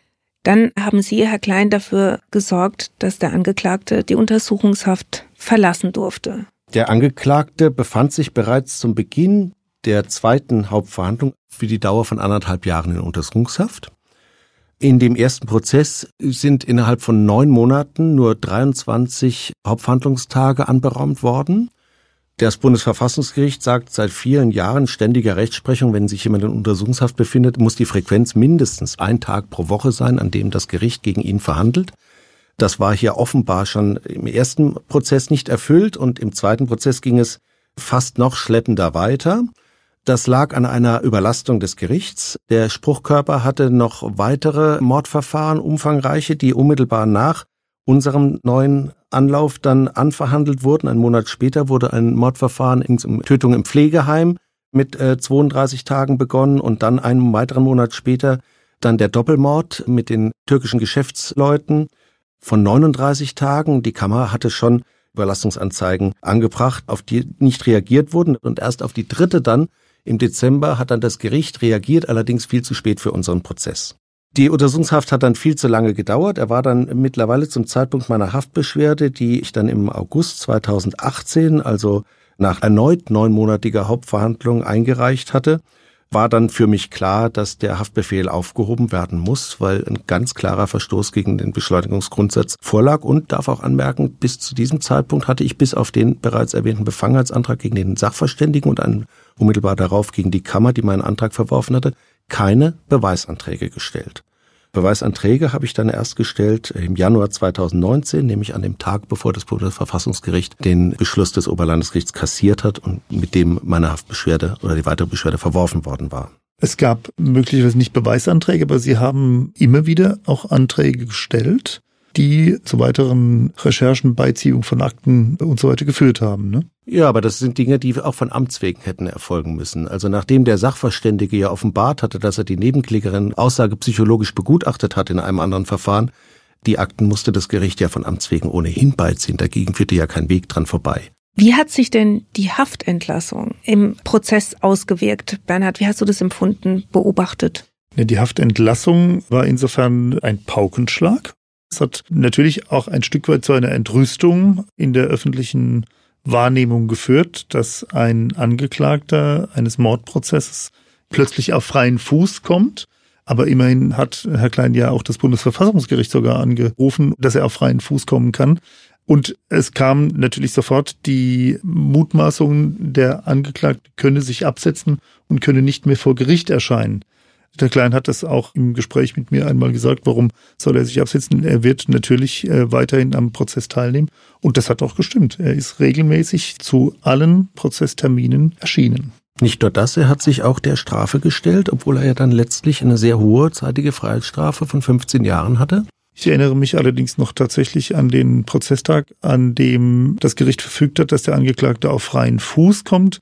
Dann haben Sie, Herr Klein, dafür gesorgt, dass der Angeklagte die Untersuchungshaft verlassen durfte. Der Angeklagte befand sich bereits zum Beginn der zweiten Hauptverhandlung für die Dauer von anderthalb Jahren in Untersuchungshaft. In dem ersten Prozess sind innerhalb von neun Monaten nur dreiundzwanzig Hauptverhandlungstage anberaumt worden. Das Bundesverfassungsgericht sagt seit vielen Jahren ständiger Rechtsprechung, wenn sich jemand in Untersuchungshaft befindet, muss die Frequenz mindestens ein Tag pro Woche sein, an dem das Gericht gegen ihn verhandelt. Das war hier offenbar schon im ersten Prozess nicht erfüllt und im zweiten Prozess ging es fast noch schleppender weiter. Das lag an einer Überlastung des Gerichts. Der Spruchkörper hatte noch weitere Mordverfahren, umfangreiche, die unmittelbar nach unserem neuen Anlauf dann anverhandelt wurden. Ein Monat später wurde ein Mordverfahren in Tötung im Pflegeheim mit äh, zweiunddreißig Tagen begonnen und dann einen weiteren Monat später dann der Doppelmord mit den türkischen Geschäftsleuten von neununddreißig Tagen. Die Kammer hatte schon Überlastungsanzeigen angebracht, auf die nicht reagiert wurden und erst auf die dritte dann im Dezember hat dann das Gericht reagiert, allerdings viel zu spät für unseren Prozess. Die Untersuchungshaft hat dann viel zu lange gedauert. Er war dann mittlerweile zum Zeitpunkt meiner Haftbeschwerde, die ich dann im August zweitausendachtzehn, also nach erneut neunmonatiger Hauptverhandlung eingereicht hatte, war dann für mich klar, dass der Haftbefehl aufgehoben werden muss, weil ein ganz klarer Verstoß gegen den Beschleunigungsgrundsatz vorlag. Und darf auch anmerken, bis zu diesem Zeitpunkt hatte ich bis auf den bereits erwähnten Befangenheitsantrag gegen den Sachverständigen und einen unmittelbar darauf gegen die Kammer, die meinen Antrag verworfen hatte, keine Beweisanträge gestellt. Beweisanträge habe ich dann erst gestellt im Januar zweitausendneunzehn, nämlich an dem Tag, bevor das Bundesverfassungsgericht den Beschluss des Oberlandesgerichts kassiert hat und mit dem meine Haftbeschwerde oder die weitere Beschwerde verworfen worden war. Es gab möglicherweise nicht Beweisanträge, aber Sie haben immer wieder auch Anträge gestellt, die zu weiteren Recherchen, Beiziehung von Akten und so weiter geführt haben, ne? Ja, aber das sind Dinge, die auch von Amts wegen hätten erfolgen müssen. Also nachdem der Sachverständige ja offenbart hatte, dass er die Nebenklägerin aussagepsychologisch begutachtet hat in einem anderen Verfahren, die Akten musste das Gericht ja von Amts wegen ohnehin beiziehen. Dagegen führte ja kein Weg dran vorbei. Wie hat sich denn die Haftentlassung im Prozess ausgewirkt? Bernhard, wie hast du das empfunden, beobachtet? Die Haftentlassung war insofern ein Paukenschlag. Es hat natürlich auch ein Stück weit zu einer Entrüstung in der öffentlichen Wahrnehmung geführt, dass ein Angeklagter eines Mordprozesses plötzlich auf freien Fuß kommt. Aber immerhin hat Herr Klein ja auch das Bundesverfassungsgericht sogar angerufen, dass er auf freien Fuß kommen kann. Und es kam natürlich sofort die Mutmaßung, der Angeklagte könne sich absetzen und könne nicht mehr vor Gericht erscheinen. Der Klein hat das auch im Gespräch mit mir einmal gesagt, warum soll er sich absetzen? Er wird natürlich äh, weiterhin am Prozess teilnehmen. Und das hat auch gestimmt. Er ist regelmäßig zu allen Prozessterminen erschienen. Nicht nur das, er hat sich auch der Strafe gestellt, obwohl er ja dann letztlich eine sehr hohe zeitige Freiheitsstrafe von fünfzehn Jahren hatte. Ich erinnere mich allerdings noch tatsächlich an den Prozesstag, an dem das Gericht verfügt hat, dass der Angeklagte auf freien Fuß kommt,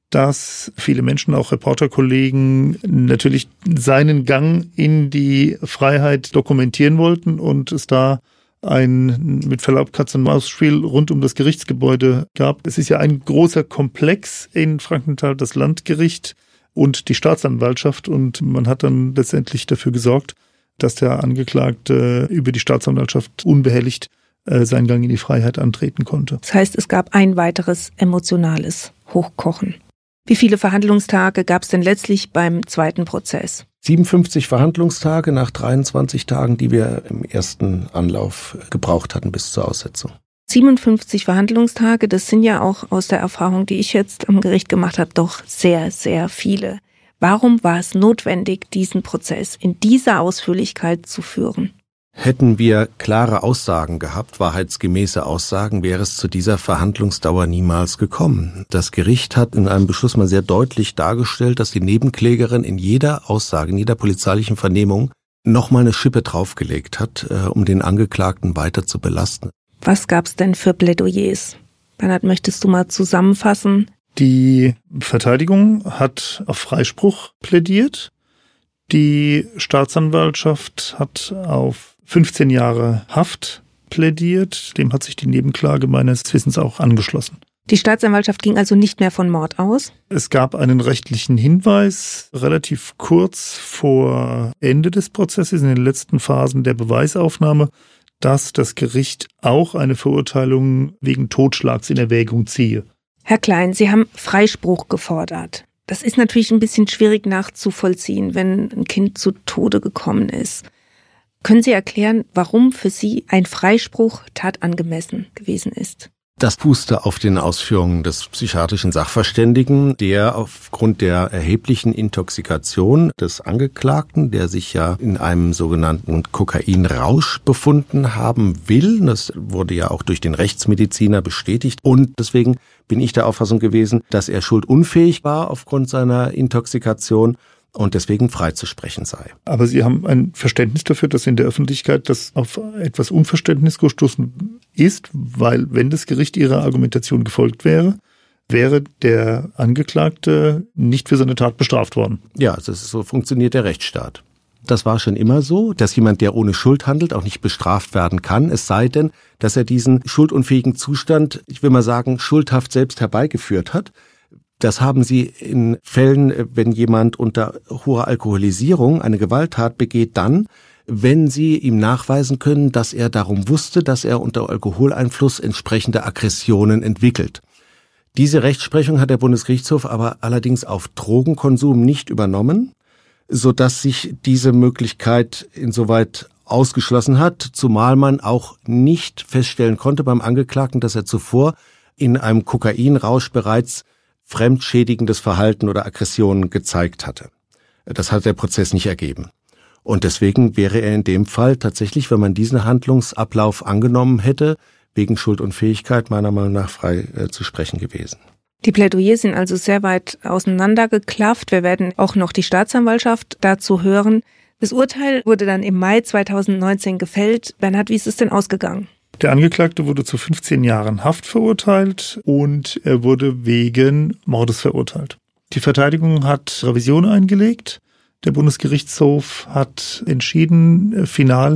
dass viele Menschen, auch Reporterkollegen, natürlich seinen Gang in die Freiheit dokumentieren wollten und es da ein mit Verlaub Katz-und-Maus-Spiel rund um das Gerichtsgebäude gab. Es ist ja ein großer Komplex in Frankenthal, das Landgericht und die Staatsanwaltschaft, und man hat dann letztendlich dafür gesorgt, dass der Angeklagte über die Staatsanwaltschaft unbehelligt äh, seinen Gang in die Freiheit antreten konnte. Das heißt, es gab ein weiteres emotionales Hochkochen. Wie viele Verhandlungstage gab es denn letztlich beim zweiten Prozess? siebenundfünfzig Verhandlungstage nach dreiundzwanzig Tagen, die wir im ersten Anlauf gebraucht hatten bis zur Aussetzung. siebenundfünfzig Verhandlungstage, das sind ja auch aus der Erfahrung, die ich jetzt am Gericht gemacht habe, doch sehr, sehr viele. Warum war es notwendig, diesen Prozess in dieser Ausführlichkeit zu führen? Hätten wir klare Aussagen gehabt, wahrheitsgemäße Aussagen, wäre es zu dieser Verhandlungsdauer niemals gekommen. Das Gericht hat in einem Beschluss mal sehr deutlich dargestellt, dass die Nebenklägerin in jeder Aussage, in jeder polizeilichen Vernehmung nochmal eine Schippe draufgelegt hat, um den Angeklagten weiter zu belasten. Was gab's denn für Plädoyers? Bernhard, möchtest du mal zusammenfassen? Die Verteidigung hat auf Freispruch plädiert. Die Staatsanwaltschaft hat auf fünfzehn Jahre Haft plädiert. Dem hat sich die Nebenklage meines Wissens auch angeschlossen. Die Staatsanwaltschaft ging also nicht mehr von Mord aus? Es gab einen rechtlichen Hinweis relativ kurz vor Ende des Prozesses, in den letzten Phasen der Beweisaufnahme, dass das Gericht auch eine Verurteilung wegen Totschlags in Erwägung ziehe. Herr Klein, Sie haben Freispruch gefordert. Das ist natürlich ein bisschen schwierig nachzuvollziehen, wenn ein Kind zu Tode gekommen ist. Können Sie erklären, warum für Sie ein Freispruch tatangemessen gewesen ist? Das fußte auf den Ausführungen des psychiatrischen Sachverständigen, der aufgrund der erheblichen Intoxikation des Angeklagten, der sich ja in einem sogenannten Kokainrausch befunden haben will, das wurde ja auch durch den Rechtsmediziner bestätigt, und deswegen bin ich der Auffassung gewesen, dass er schuldunfähig war aufgrund seiner Intoxikation und deswegen freizusprechen sei. Aber Sie haben ein Verständnis dafür, dass in der Öffentlichkeit das auf etwas Unverständnis gestoßen ist, weil wenn das Gericht Ihrer Argumentation gefolgt wäre, wäre der Angeklagte nicht für seine Tat bestraft worden. Ja, das ist, so funktioniert der Rechtsstaat. Das war schon immer so, dass jemand, der ohne Schuld handelt, auch nicht bestraft werden kann, es sei denn, dass er diesen schuldunfähigen Zustand, ich will mal sagen, schuldhaft selbst herbeigeführt hat. Das haben Sie in Fällen, wenn jemand unter hoher Alkoholisierung eine Gewalttat begeht, dann, wenn Sie ihm nachweisen können, dass er darum wusste, dass er unter Alkoholeinfluss entsprechende Aggressionen entwickelt. Diese Rechtsprechung hat der Bundesgerichtshof aber allerdings auf Drogenkonsum nicht übernommen, sodass sich diese Möglichkeit insoweit ausgeschlossen hat, zumal man auch nicht feststellen konnte beim Angeklagten, dass er zuvor in einem Kokainrausch bereits fremdschädigendes Verhalten oder Aggressionen gezeigt hatte. Das hat der Prozess nicht ergeben. Und deswegen wäre er in dem Fall tatsächlich, wenn man diesen Handlungsablauf angenommen hätte, wegen Schuldunfähigkeit meiner Meinung nach frei äh, zu sprechen gewesen. Die Plädoyers sind also sehr weit auseinandergeklafft. Wir werden auch noch die Staatsanwaltschaft dazu hören. Das Urteil wurde dann im Mai zweitausendneunzehn gefällt. Bernhard, wie ist es denn ausgegangen? Der Angeklagte wurde zu fünfzehn Jahren Haft verurteilt und er wurde wegen Mordes verurteilt. Die Verteidigung hat Revision eingelegt. Der Bundesgerichtshof hat entschieden, final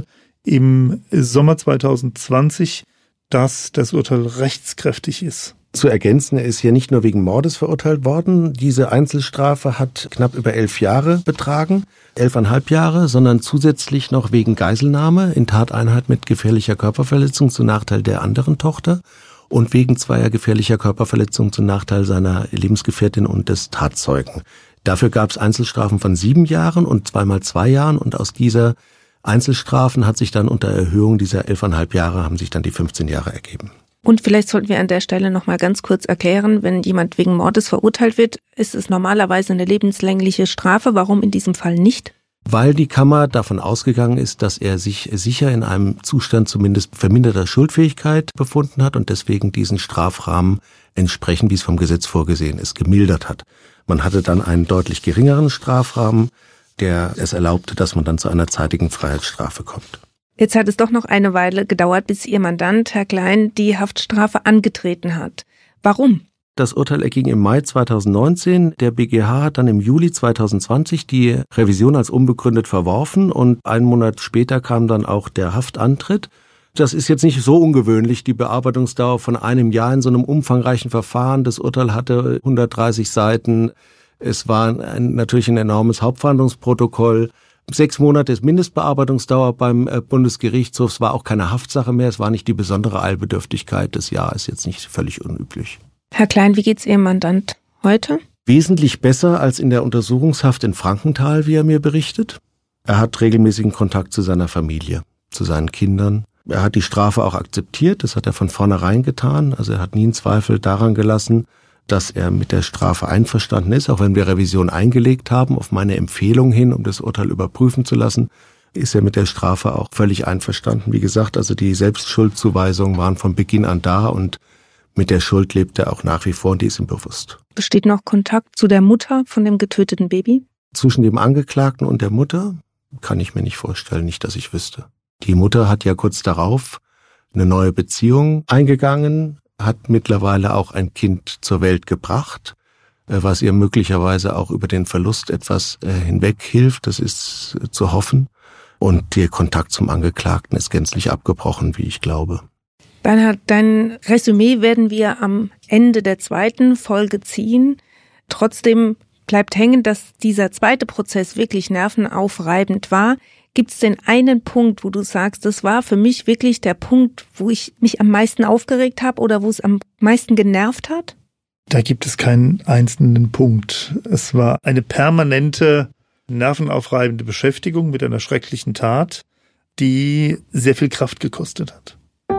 im Sommer zweitausendzwanzig, dass das Urteil rechtskräftig ist. Zu ergänzen, er ist hier nicht nur wegen Mordes verurteilt worden. Diese Einzelstrafe hat knapp über elf Jahre betragen, elfeinhalb Jahre, sondern zusätzlich noch wegen Geiselnahme in Tateinheit mit gefährlicher Körperverletzung zu Nachteil der anderen Tochter und wegen zweier gefährlicher Körperverletzung zu Nachteil seiner Lebensgefährtin und des Tatzeugen. Dafür gab es Einzelstrafen von sieben Jahren und zweimal zwei Jahren und aus dieser Einzelstrafen hat sich dann unter Erhöhung dieser elfeinhalb Jahre haben sich dann die fünfzehn Jahre ergeben. Und vielleicht sollten wir an der Stelle noch mal ganz kurz erklären, wenn jemand wegen Mordes verurteilt wird, ist es normalerweise eine lebenslängliche Strafe. Warum in diesem Fall nicht? Weil die Kammer davon ausgegangen ist, dass er sich sicher in einem Zustand zumindest verminderter Schuldfähigkeit befunden hat und deswegen diesen Strafrahmen entsprechend, wie es vom Gesetz vorgesehen ist, gemildert hat. Man hatte dann einen deutlich geringeren Strafrahmen, der es erlaubte, dass man dann zu einer zeitigen Freiheitsstrafe kommt. Jetzt hat es doch noch eine Weile gedauert, bis Ihr Mandant, Herr Klein, die Haftstrafe angetreten hat. Warum? Das Urteil erging im Mai zweitausendneunzehn. Der B G H hat dann im Juli zweitausendzwanzig die Revision als unbegründet verworfen und einen Monat später kam dann auch der Haftantritt. Das ist jetzt nicht so ungewöhnlich, die Bearbeitungsdauer von einem Jahr in so einem umfangreichen Verfahren. Das Urteil hatte hundertdreißig Seiten. Es war ein, natürlich ein enormes Hauptverhandlungsprotokoll. Sechs Monate ist Mindestbearbeitungsdauer beim Bundesgerichtshof. Es war auch keine Haftsache mehr. Es war nicht die besondere Eilbedürftigkeit des Jahres, jetzt nicht völlig unüblich. Herr Klein, wie geht's Ihrem Mandant heute? Wesentlich besser als in der Untersuchungshaft in Frankenthal, wie er mir berichtet. Er hat regelmäßigen Kontakt zu seiner Familie, zu seinen Kindern. Er hat die Strafe auch akzeptiert. Das hat er von vornherein getan. Also er hat nie einen Zweifel daran gelassen, dass er mit der Strafe einverstanden ist, auch wenn wir Revision eingelegt haben, auf meine Empfehlung hin, um das Urteil überprüfen zu lassen, ist er mit der Strafe auch völlig einverstanden. Wie gesagt, also die Selbstschuldzuweisungen waren von Beginn an da und mit der Schuld lebt er auch nach wie vor und die ist ihm bewusst. Besteht noch Kontakt zu der Mutter von dem getöteten Baby? Zwischen dem Angeklagten und der Mutter kann ich mir nicht vorstellen, nicht, dass ich wüsste. Die Mutter hat ja kurz darauf eine neue Beziehung eingegangen, hat mittlerweile auch ein Kind zur Welt gebracht, was ihr möglicherweise auch über den Verlust etwas hinweg hilft. Das ist zu hoffen. Und der Kontakt zum Angeklagten ist gänzlich abgebrochen, wie ich glaube. Bernhard, dein Resümee werden wir am Ende der zweiten Folge ziehen. Trotzdem bleibt hängen, dass dieser zweite Prozess wirklich nervenaufreibend war. Gibt es denn einen Punkt, wo du sagst, das war für mich wirklich der Punkt, wo ich mich am meisten aufgeregt habe oder wo es am meisten genervt hat? Da gibt es keinen einzelnen Punkt. Es war eine permanente, nervenaufreibende Beschäftigung mit einer schrecklichen Tat. die sehr viel Kraft gekostet hat.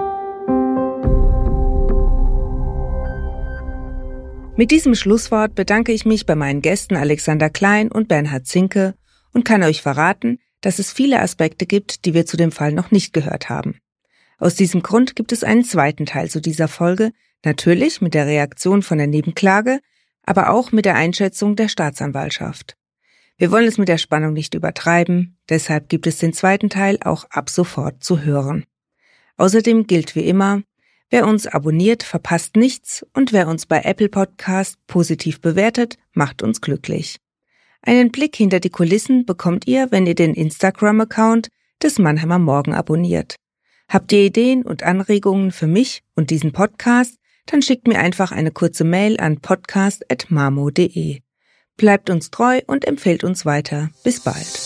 Mit diesem Schlusswort bedanke ich mich bei meinen Gästen Alexander Klein und Bernhard Zinke und kann euch verraten, dass es viele Aspekte gibt, die wir zu dem Fall noch nicht gehört haben. Aus diesem Grund gibt es einen zweiten Teil zu dieser Folge, natürlich mit der Reaktion von der Nebenklage, aber auch mit der Einschätzung der Staatsanwaltschaft. Wir wollen es mit der Spannung nicht übertreiben, deshalb gibt es den zweiten Teil auch ab sofort zu hören. Außerdem gilt wie immer, wer uns abonniert, verpasst nichts und wer uns bei Apple Podcast positiv bewertet, macht uns glücklich. Einen Blick hinter die Kulissen bekommt ihr, wenn ihr den Instagram-Account des Mannheimer Morgen abonniert. Habt ihr Ideen und Anregungen für mich und diesen Podcast, dann schickt mir einfach eine kurze Mail an podcast at marmo punkt de. Bleibt uns treu und empfehlt uns weiter. Bis bald.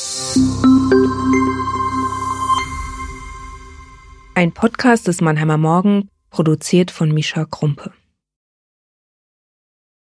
Ein Podcast des Mannheimer Morgen, produziert von Mischa Krumpe.